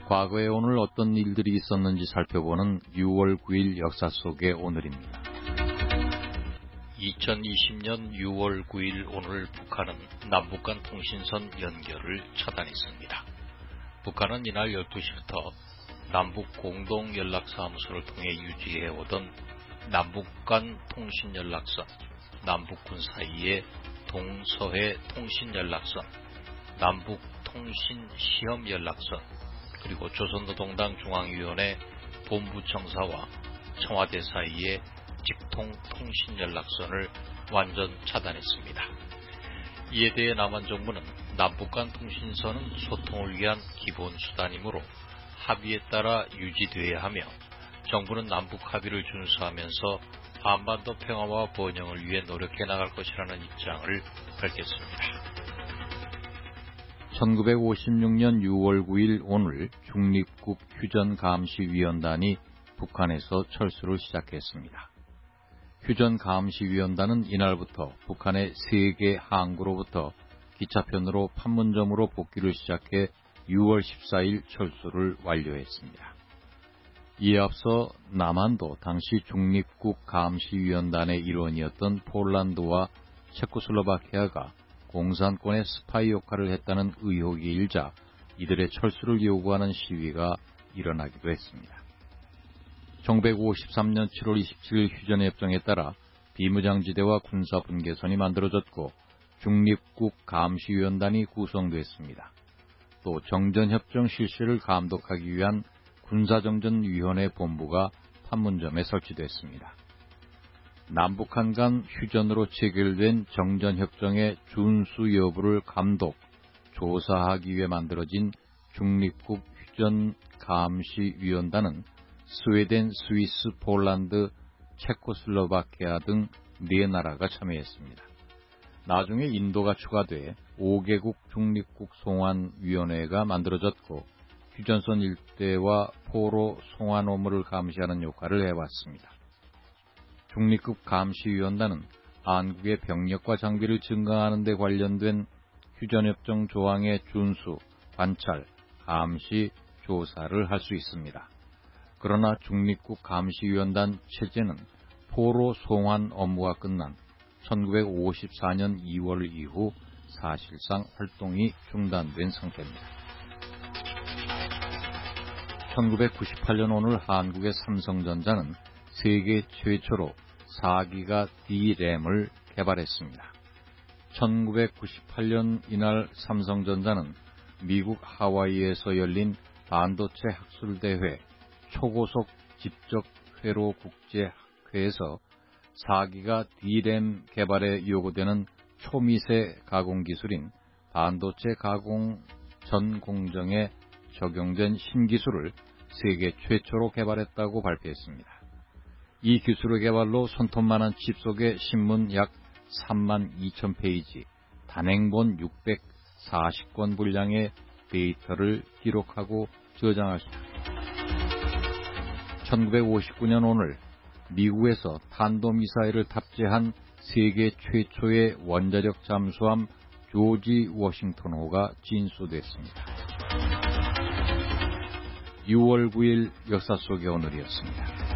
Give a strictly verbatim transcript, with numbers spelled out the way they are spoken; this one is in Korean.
과거에 오늘 어떤 일들이 있었는지 살펴보는 유월 구일 역사 속의 오늘입니다. 이천이십 년 유월 구일 오늘 북한은 남북 간 통신선 연결을 차단했습니다. 북한은 이날 열두 시부터 남북 공동연락사무소를 통해 유지해오던 남북 간 통신연락선, 남북군 사이의 동서해 통신연락선, 남북 통신시험연락선, 그리고 조선노동당 중앙위원회 본부청사와 청와대 사이의 직통 통신연락선을 완전 차단했습니다. 이에 대해 남한 정부는 남북 간 통신선은 소통을 위한 기본 수단이므로 합의에 따라 유지되어야 하며 정부는 남북 합의를 준수하면서 한반도 평화와 번영을 위해 노력해 나갈 것이라는 입장을 밝혔습니다. 천구백오십육 년 유월 구일 오늘 중립국 휴전감시위원단이 북한에서 철수를 시작했습니다. 휴전감시위원단은 이날부터 북한의 세 개 항구로부터 기차편으로 판문점으로 복귀를 시작해 유월 십사일 철수를 완료했습니다. 이에 앞서 남한도 당시 중립국 감시위원단의 일원이었던 폴란드와 체코슬로바키아가 공산권의 스파이 역할을 했다는 의혹이 일자 이들의 철수를 요구하는 시위가 일어나기도 했습니다. 천구백오십삼 년 칠월 이십칠일 휴전협정에 따라 비무장지대와 군사분계선이 만들어졌고 중립국 감시위원단이 구성됐습니다. 또 정전협정 실시를 감독하기 위한 군사정전위원회 본부가 판문점에 설치됐습니다. 남북한 간 휴전으로 체결된 정전협정의 준수 여부를 감독, 조사하기 위해 만들어진 중립국 휴전감시위원단은 스웨덴, 스위스, 폴란드, 체코슬로바키아 등 네 나라가 참여했습니다. 나중에 인도가 추가돼 오 개국 중립국 송환위원회가 만들어졌고 휴전선 일대와 포로 송환 업무를 감시하는 역할을 해왔습니다. 중립국 감시위원단은 한국의 병력과 장비를 증강하는 데 관련된 휴전협정 조항의 준수, 관찰, 감시, 조사를 할 수 있습니다. 그러나 중립국 감시위원단 체제는 포로 송환 업무가 끝난 천구백오십사 년 이월 이후 사실상 활동이 중단된 상태입니다. 천구백구십팔 년 오늘 한국의 삼성전자는 세계 최초로 사 기가 디램을 개발했습니다. 천구백구십팔 년 이날 삼성전자는 미국 하와이에서 열린 반도체 학술대회 초고속 집적 회로 국제학회에서 사 기가 디램 개발에 요구되는 초미세 가공 기술인 반도체 가공 전 공정에 적용된 신기술을 세계 최초로 개발했다고 발표했습니다. 이 기술의 개발로 손톱만한 칩 속에 신문 약 삼만 이천 페이지, 단행본 육백사십 권 분량의 데이터를 기록하고 저장할 수 있습니다. 천구백오십구 년 오늘 미국에서 탄도미사일을 탑재한 세계 최초의 원자력 잠수함 조지 워싱턴호가 진수됐습니다. 유월 구일 역사 속의 오늘이었습니다.